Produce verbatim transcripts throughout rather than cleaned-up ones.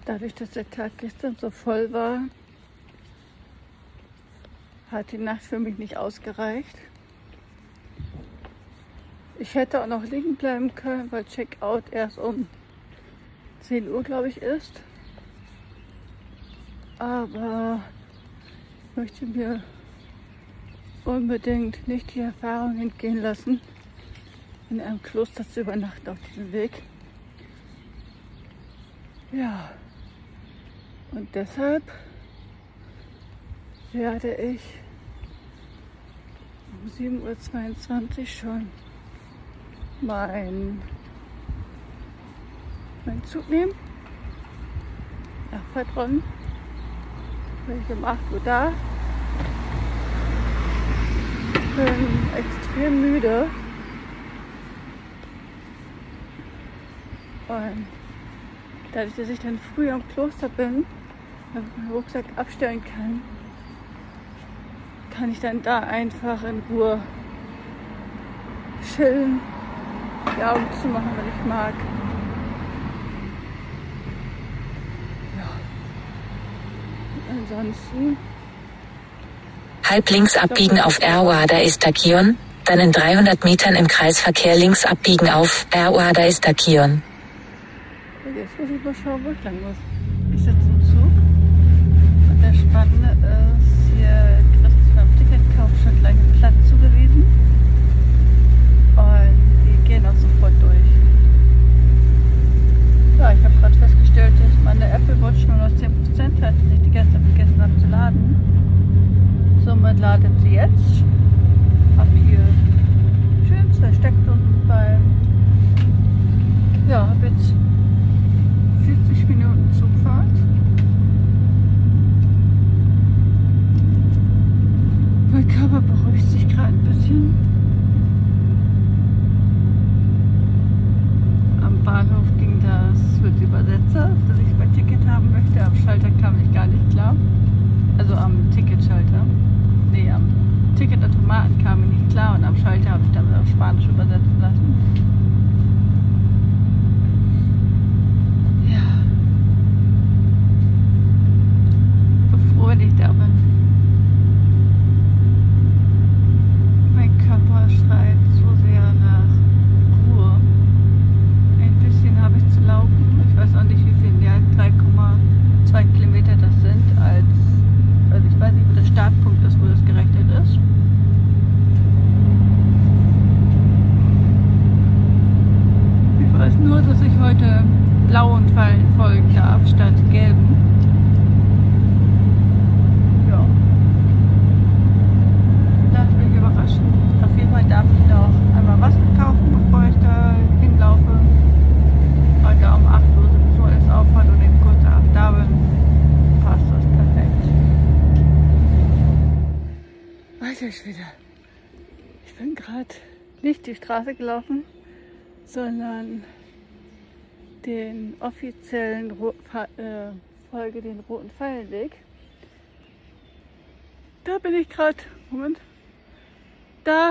Dadurch, dass der Tag gestern so voll war, hat die Nacht für mich nicht ausgereicht. Ich hätte auch noch liegen bleiben können, weil Checkout erst um zehn Uhr, glaube ich, ist. Aber ich möchte mir unbedingt nicht die Erfahrung entgehen lassen, in einem Kloster zu übernachten auf diesem Weg. Ja, und deshalb werde ich um sieben Uhr zweiundzwanzig schon meinen mein Zug nehmen nach Patron. Bin ich um acht Uhr da. Bin extrem müde. Und dadurch, dass ich dann früh am Kloster bin, und meinen Rucksack abstellen kann, kann ich dann da einfach in Ruhe chillen, die Augen zu machen, wenn ich mag. Ja. Und ansonsten. Halb links abbiegen auf Erwada Estakion, dann in dreihundert Metern im Kreisverkehr links abbiegen auf Erwada Estakion. Jetzt muss ich mal schauen, wo ich lang muss. Ich sitze im Zug und das Spannende ist, hier kriegst du beim Ticketkauf schon gleich einen Platz zugewiesen und die gehen auch sofort durch. Ja, ich habe gerade festgestellt, dass meine Apple Watch nur noch zehn Prozent hat, dass ich die gestern vergessen habe zu laden. Somit ladet sie jetzt. Hab hier schön zwei Steckdosen bei. Ja, hab jetzt vierzig Minuten Zugfahrt. Mein Körper beruhigt sich gerade ein bisschen. Am Bahnhof ging das mit Übersetzer, dass ich mein Ticket haben möchte. Am Schalter kam ich gar nicht klar. Also am Ticketschalter. Nee, am Ticketautomaten kam ich nicht klar und am Schalter habe ich dann auf Spanisch übersetzen lassen. Wenn ich da bin. Mein Körper schreit so sehr nach Ruhe. Ein bisschen habe ich zu laufen. Ich weiß auch nicht, wie viel, ja, drei Komma zwei Kilometer das sind, als, also ich weiß nicht, wo der Startpunkt ist, wo das gerechnet ist. Ich weiß nur, dass ich heute blauen Pfeilen folgen darf, statt gelben. Auf jeden Fall darf ich noch einmal Wasser kaufen, bevor ich da hinlaufe. Heute um acht Uhr sowieso alles aufhört und ich kurz nach da bin, passt das perfekt. Alter Schwede. Ich bin gerade nicht die Straße gelaufen, sondern den offiziellen äh, Folge den roten Pfeilenweg. Da bin ich gerade, Moment. Da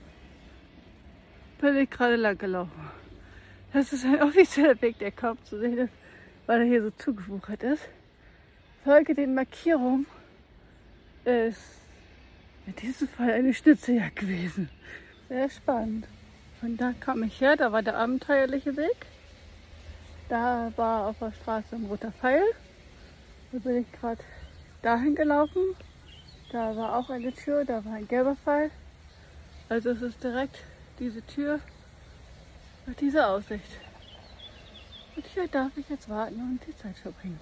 bin ich gerade lang gelaufen. Das ist ein offizieller Weg, der kaum zu sehen ist, weil er hier so zugewuchert ist. Folge den Markierungen ist in diesem Fall eine Schnitzeljagd gewesen. Sehr spannend. Von da kam ich her, da war der abenteuerliche Weg. Da war auf der Straße ein roter Pfeil. Da bin ich gerade dahin gelaufen. Da war auch eine Tür, da war ein gelber Pfeil. Also es ist direkt diese Tür mit dieser Aussicht. Und hier darf ich jetzt warten und die Zeit verbringen.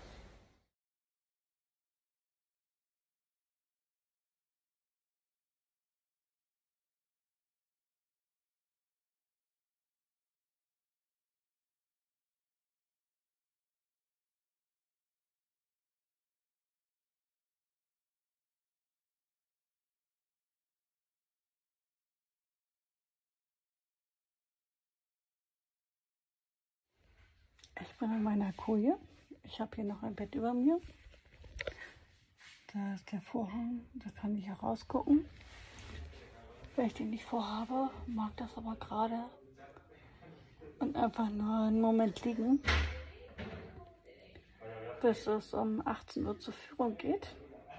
Ich bin in meiner Koje. Ich habe hier noch ein Bett über mir. Da ist der Vorhang, da kann ich herausgucken. Wenn ich den nicht vorhabe, mag das aber gerade und einfach nur einen Moment liegen. bis es um achtzehn Uhr zur Führung geht.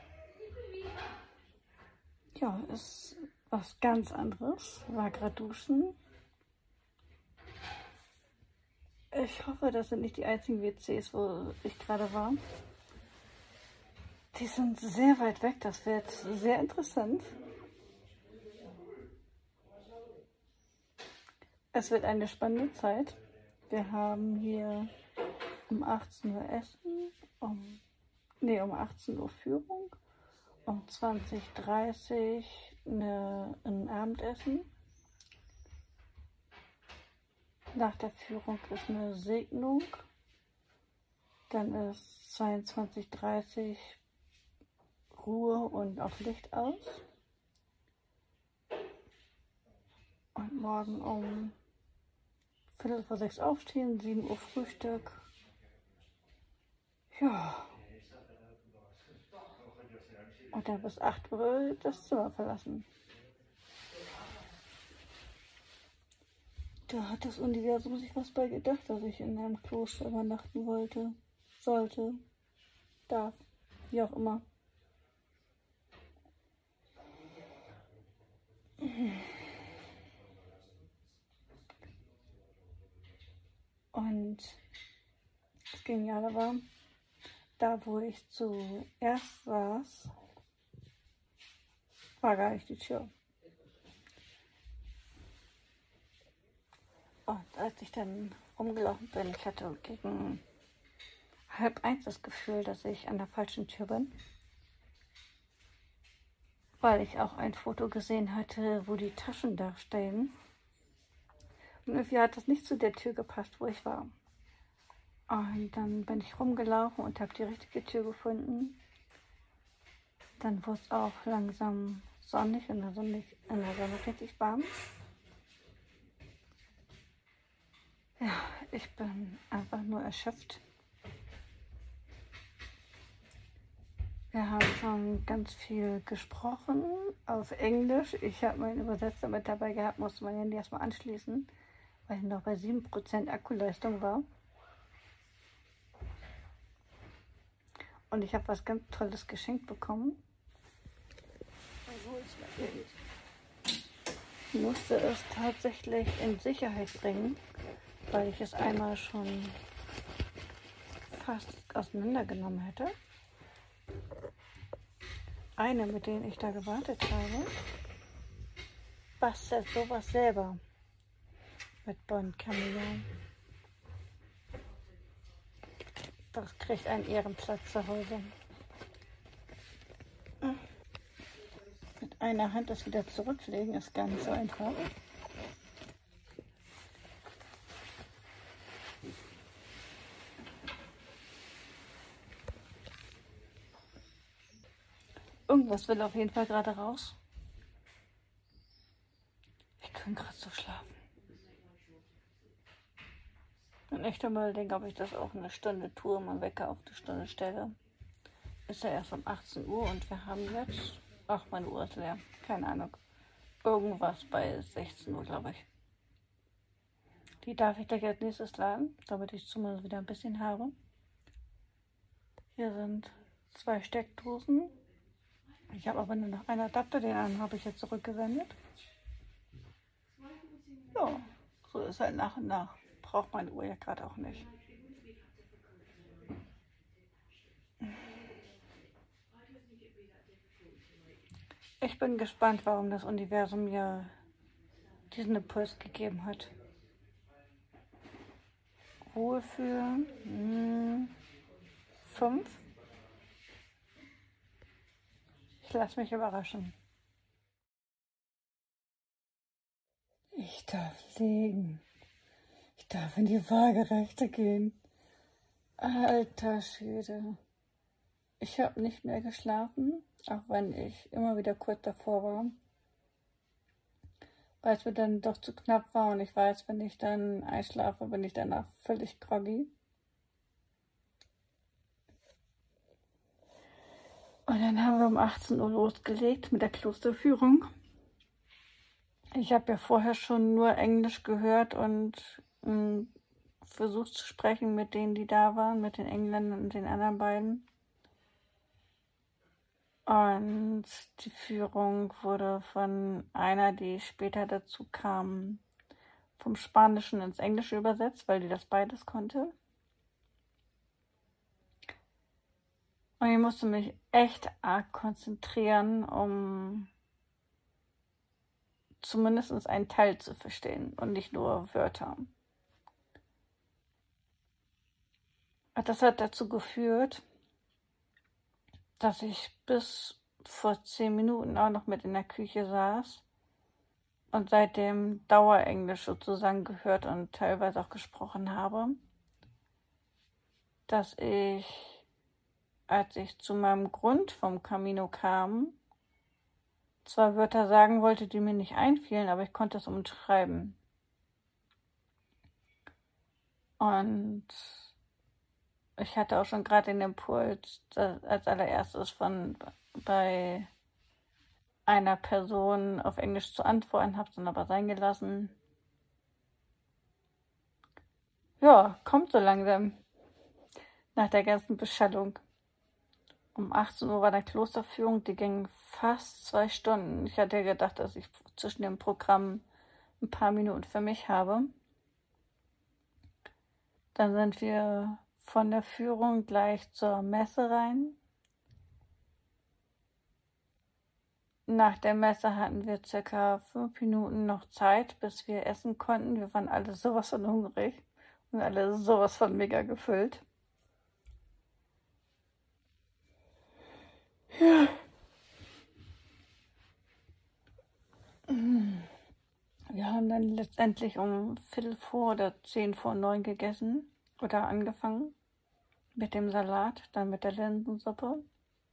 Ja, ist was ganz anderes. War gerade duschen. Ich hoffe, das sind nicht die einzigen W Cs, wo ich gerade war. Die sind sehr weit weg. Das wird sehr interessant. Es wird eine spannende Zeit. Wir haben hier um achtzehn Uhr Essen, um, nee, um achtzehn Uhr Führung, um zwanzig Uhr dreißig eine, ein Abendessen. Nach der Führung ist eine Segnung. Dann ist zweiundzwanzig Uhr dreißig Ruhe und auch Licht aus. Und morgen um Viertel vor sechs aufstehen, sieben Uhr Frühstück. Ja. Und dann bis acht Uhr das Zimmer verlassen. Da hat das Universum sich was bei gedacht, dass ich in einem Kloster übernachten wollte, sollte, darf, wie auch immer. Und das Geniale war, da wo ich zuerst saß, war gar nicht die Tür. Und als ich dann rumgelaufen bin, ich hatte gegen halb eins das Gefühl, dass ich an der falschen Tür bin. Weil ich auch ein Foto gesehen hatte, wo die Taschen da stehen. Und irgendwie hat das nicht zu der Tür gepasst, wo ich war. Und dann bin ich rumgelaufen und habe die richtige Tür gefunden. Dann wurde es auch langsam sonnig, in der Sonne, in der Sonne richtig warm. Ja, ich bin einfach nur erschöpft. Wir haben schon ganz viel gesprochen auf Englisch. Ich habe meinen Übersetzer mit dabei gehabt, musste mein Handy erstmal anschließen, weil ich noch bei sieben Prozent Akkuleistung war. Und ich habe was ganz Tolles geschenkt bekommen. Ich musste es tatsächlich in Sicherheit bringen, weil ich es einmal schon fast auseinandergenommen hätte. Eine, mit denen ich da gewartet habe, bastelt sowas selber mit Bon Camillon. Das kriegt einen Ehrenplatz zu Hause. Mit einer Hand das wieder zurücklegen ist gar nicht so einfach. Irgendwas will auf jeden Fall gerade raus. Ich kann gerade so schlafen. Und echt einmal denke, ob ich das auch eine Stunde tue, mal Wecker auf eine Stunde stelle. Ist ja erst um achtzehn Uhr und wir haben jetzt, ach, meine Uhr ist leer, keine Ahnung, irgendwas bei sechzehn Uhr, glaube ich. Die darf ich gleich als nächstes laden, damit ich zumindest wieder ein bisschen habe. Hier sind zwei Steckdosen. Ich habe aber nur noch einen Adapter, den anderen habe ich jetzt zurückgesendet. Ja, so ist halt nach und nach. Braucht meine Uhr ja gerade auch nicht. Ich bin gespannt, warum das Universum mir diesen Impuls gegeben hat. Ruhe für hm, fünf. Ich lasse mich überraschen. Ich darf liegen. Ich darf in die Waagerechte gehen. Alter Schwede. Ich habe nicht mehr geschlafen, auch wenn ich immer wieder kurz davor war. Weil es mir dann doch zu knapp war und ich weiß, wenn ich dann einschlafe, bin ich danach völlig groggy. Und dann haben wir um achtzehn Uhr losgelegt mit der Klosterführung. Ich habe ja vorher schon nur Englisch gehört und mh, versucht zu sprechen mit denen, die da waren, mit den Engländern und den anderen beiden. Und die Führung wurde von einer, die später dazu kam, vom Spanischen ins Englische übersetzt, weil die das beides konnte. Und ich musste mich echt arg konzentrieren, um zumindest einen Teil zu verstehen und nicht nur Wörter. Das hat dazu geführt, dass ich bis vor zehn Minuten auch noch mit in der Küche saß und seitdem Dauerenglisch sozusagen gehört und teilweise auch gesprochen habe, dass ich, als ich zu meinem Grund vom Camino kam, zwar Wörter sagen wollte, die mir nicht einfielen, aber ich konnte es umschreiben. Und ich hatte auch schon gerade den Impuls, als allererstes von bei einer Person auf Englisch zu antworten, habe es dann aber sein gelassen. Ja, kommt so langsam. Nach der ganzen Beschallung. Um achtzehn Uhr war der Klosterführung, die ging fast zwei Stunden. Ich hatte gedacht, dass ich zwischen dem Programm ein paar Minuten für mich habe. Dann sind wir von der Führung gleich zur Messe rein. Nach der Messe hatten wir circa fünf Minuten noch Zeit, bis wir essen konnten. Wir waren alle sowas von hungrig und alle sowas von mega gefüllt. Ja. Wir haben dann letztendlich um Viertel vor oder zehn vor neun gegessen oder angefangen mit dem Salat, dann mit der Linsensuppe.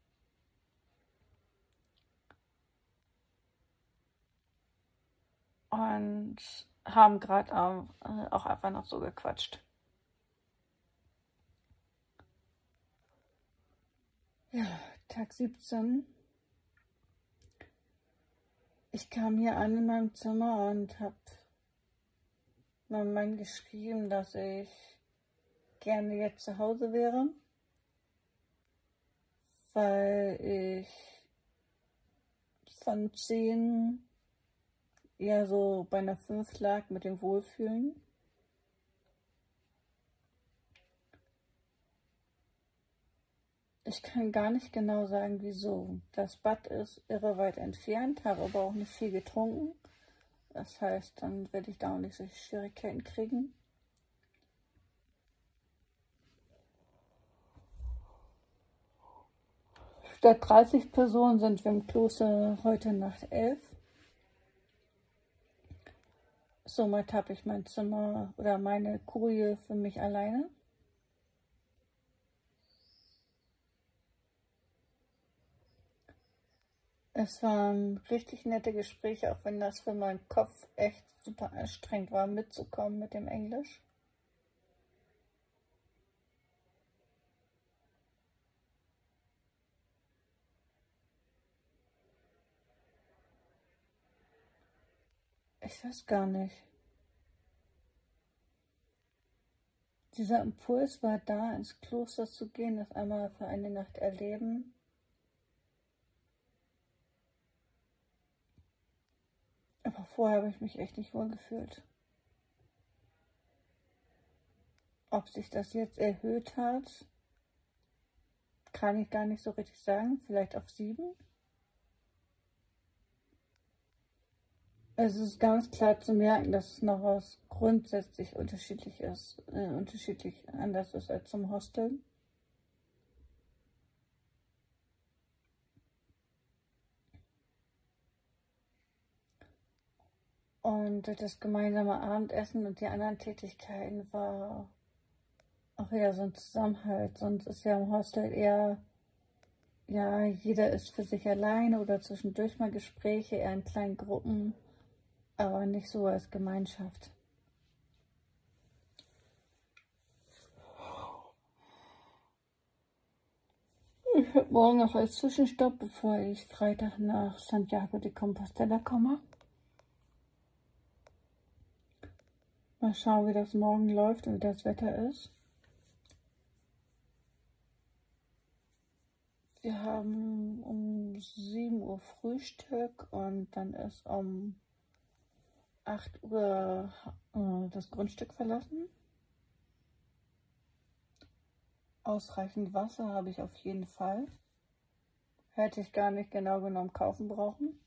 Und haben gerade auch, äh, auch einfach noch so gequatscht. Ja, Tag siebzehn. Ich kam hier an in meinem Zimmer und habe meinem Mann geschrieben, dass ich gerne jetzt zu Hause wäre, weil ich von zehn eher so bei einer fünf lag mit dem Wohlfühlen. Ich kann gar nicht genau sagen, wieso. Das Bad ist irre weit entfernt, habe aber auch nicht viel getrunken. Das heißt, dann werde ich da auch nicht solche Schwierigkeiten kriegen. Statt dreißig Personen sind wir im Kloster heute Nacht elf. Somit habe ich mein Zimmer oder meine Kurie für mich alleine. Es waren richtig nette Gespräche, auch wenn das für meinen Kopf echt super anstrengend war, mitzukommen mit dem Englisch. Ich weiß gar nicht. Dieser Impuls war da, ins Kloster zu gehen, das einmal für eine Nacht erleben. Aber vorher habe ich mich echt nicht wohl gefühlt. Ob sich das jetzt erhöht hat, kann ich gar nicht so richtig sagen. Vielleicht auf sieben. Es ist ganz klar zu merken, dass es noch was grundsätzlich unterschiedlich ist, äh, unterschiedlich anders ist als zum Hostel. Und das gemeinsame Abendessen und die anderen Tätigkeiten war auch wieder so ein Zusammenhalt. Sonst ist ja im Hostel eher, ja, jeder ist für sich alleine oder zwischendurch mal Gespräche, eher in kleinen Gruppen, aber nicht so als Gemeinschaft. Ich habe morgen noch als Zwischenstopp, bevor ich Freitag nach Santiago de Compostela komme. Mal schauen, wie das morgen läuft und wie das Wetter ist. Wir haben um sieben Uhr Frühstück und dann ist um acht Uhr äh, das Grundstück verlassen. Ausreichend Wasser habe ich auf jeden Fall. Hätte ich gar nicht genau genommen kaufen brauchen.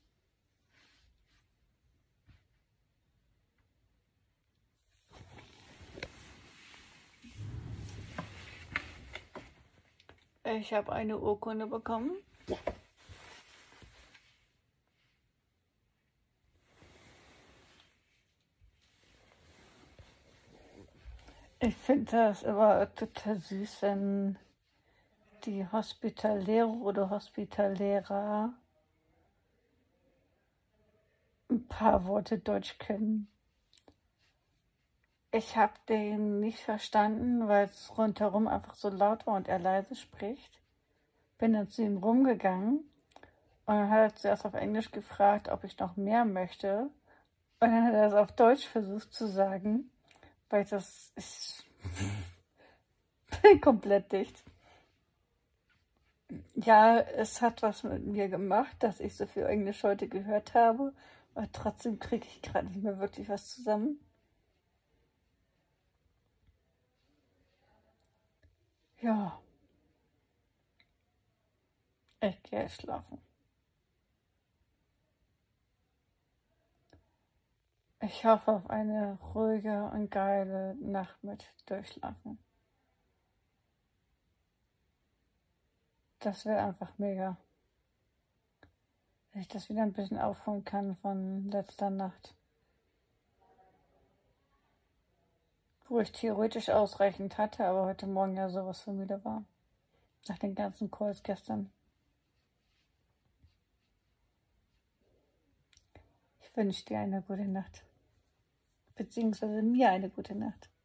Ich habe eine Urkunde bekommen. Ich finde das immer total süß, wenn die Hospitallehrer oder Hospitallehrer ein paar Worte Deutsch können. Ich habe den nicht verstanden, weil es rundherum einfach so laut war und er leise spricht. Bin dann zu ihm rumgegangen und dann hat er zuerst auf Englisch gefragt, ob ich noch mehr möchte. Und dann hat er es auf Deutsch versucht zu sagen, weil das ist bin komplett dicht. Ja, es hat was mit mir gemacht, dass ich so viel Englisch heute gehört habe, aber trotzdem kriege ich gerade nicht mehr wirklich was zusammen. Ja, ich gehe schlafen. Ich hoffe auf eine ruhige und geile Nacht mit Durchschlafen. Das wäre einfach mega. Wenn ich das wieder ein bisschen aufholen kann von letzter Nacht. Wo ich theoretisch ausreichend hatte, aber heute Morgen ja sowas von müde war. Nach den ganzen Calls gestern. Ich wünsche dir eine gute Nacht. Beziehungsweise mir eine gute Nacht.